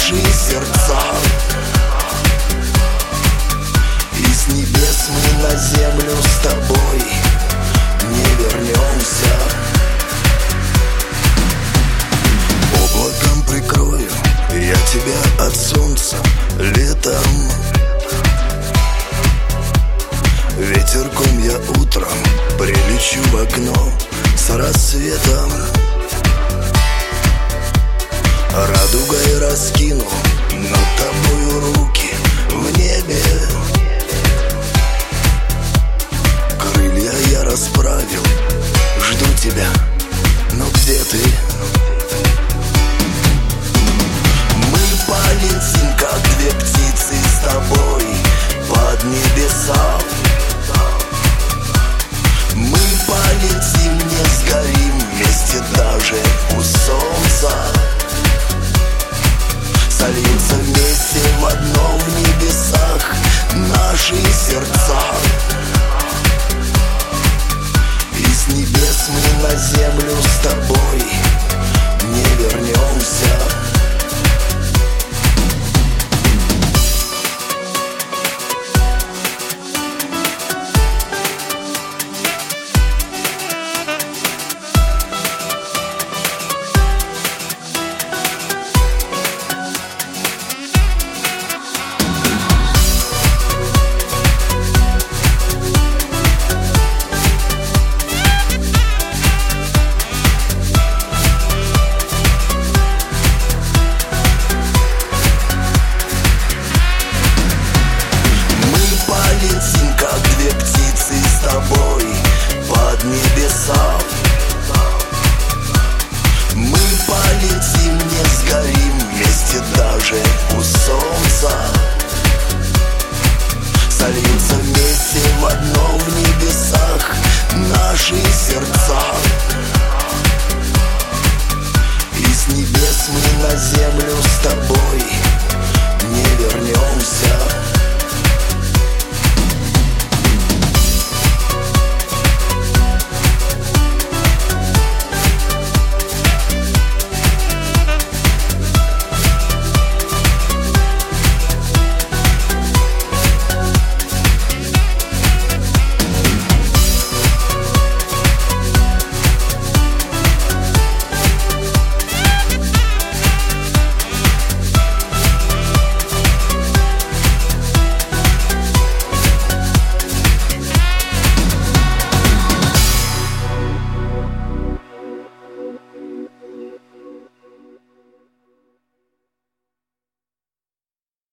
наши сердца. И с небес мы на землю с тобой не вернемся. Облаком прикрою я тебя от солнца летом. Ветерком я утром прилечу в окно с рассветом. Радугой раскину над тобою руки в небе. Крылья я расправил, жду тебя, но где ты? Мы полетим, как две птицы с тобой под небеса.